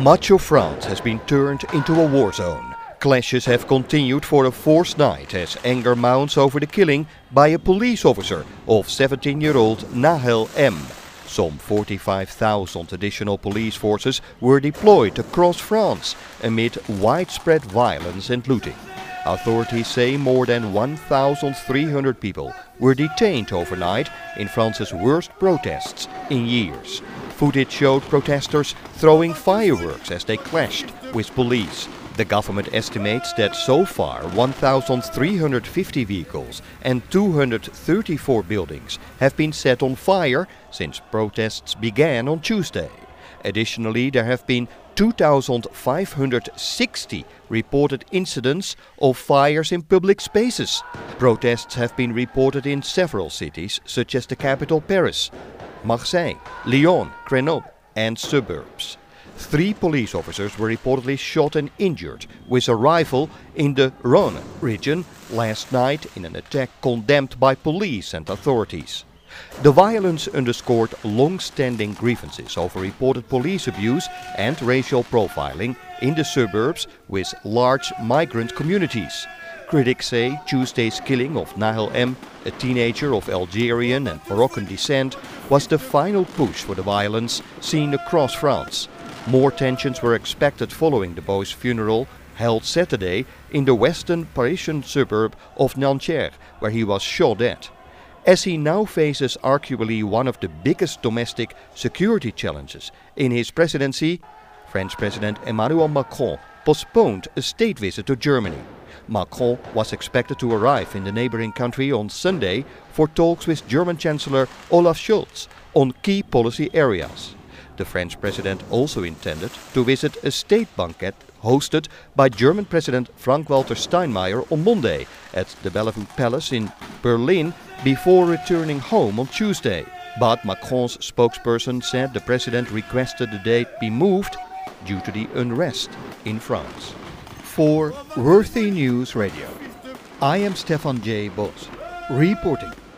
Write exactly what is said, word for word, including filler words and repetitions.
Much of France has been turned into a war zone. Clashes have continued for a fourth night as anger mounts over the killing by a police officer of seventeen-year-old Nahel M. Some forty-five thousand additional police forces were deployed across France amid widespread violence and looting. Authorities say more than one thousand three hundred people were detained overnight in France's worst protests in years. Footage showed protesters throwing fireworks as they clashed with police. The government estimates that so far one thousand three hundred fifty vehicles and two hundred thirty-four buildings have been set on fire since protests began on Tuesday. Additionally, there have been two thousand five hundred sixty reported incidents of fires in public spaces. Protests have been reported in several cities, such as the capital Paris, Marseille, Lyon, Grenoble and suburbs. Three police officers were reportedly shot and injured with a rifle in the Rhône region last night in an attack condemned by police and authorities. The violence underscored long-standing grievances over reported police abuse and racial profiling in the suburbs with large migrant communities. Critics say Tuesday's killing of Nahel M, a teenager of Algerian and Moroccan descent, was the final push for the violence seen across France. More tensions were expected following the boy's funeral held Saturday in the western Parisian suburb of Nanterre, where he was shot dead. As he now faces arguably one of the biggest domestic security challenges in his presidency, French President Emmanuel Macron postponed a state visit to Germany. Macron was expected to arrive in the neighboring country on Sunday for talks with German Chancellor Olaf Scholz on key policy areas. The French president also intended to visit a state banquet hosted by German President Frank-Walter Steinmeier on Monday at the Bellevue Palace in Berlin before returning home on Tuesday. But Macron's spokesperson said the president requested the date be moved due to the unrest in France. For Worthy News Radio, I am Stefan J. Bos, reporting.